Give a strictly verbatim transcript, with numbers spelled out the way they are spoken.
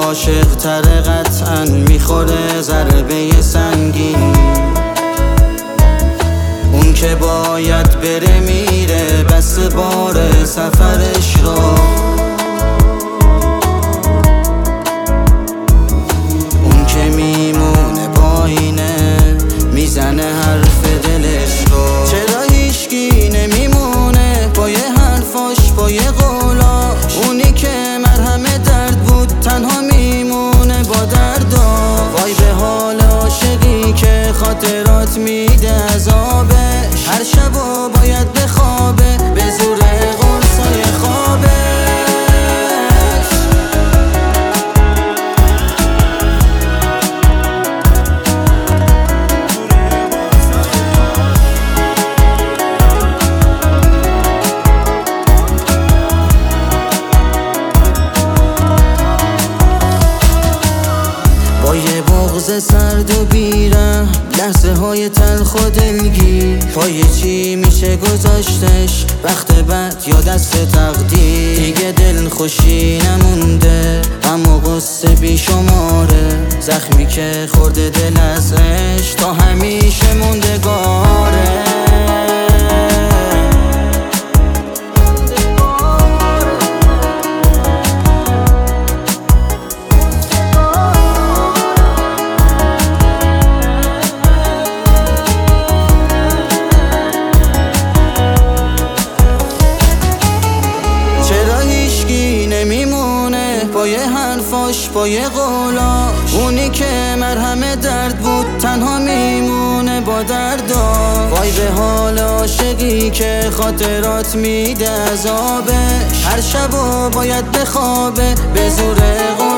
عاشق تره قطعا میخوره ضربه سنگین. اون که باید بره میره بس بار سفرش رو. اون که میمونه پایینه میزنه حرف دلش رو. چرا هیچکی نمیمونه پای حرفاش پای قولاش؟ اونی که مرهم درد بود تنها میمونه با دردا. وای به حال عاشقی که خاطرات میده عذابش. هر شبا باید بخوابه به زور قرصای خوابش. با یه بغض سرد و بیرم لحظه های تلخ و دلگیر. پای چی میشه گذاشتش وقت بعد یا دست تقدیر؟ دیگه دل خوشی نمونده غم و غصه بی شماره. زخمی که خورده دل از عشق تا همیشه موندگاره. پای حرفاش پای قولاش؟ اونی که مرهم درد بود تنها میمونه با دردا. وای به حال عاشقی که خاطرات میده عذابش. هر شبا باید بخوابه به زور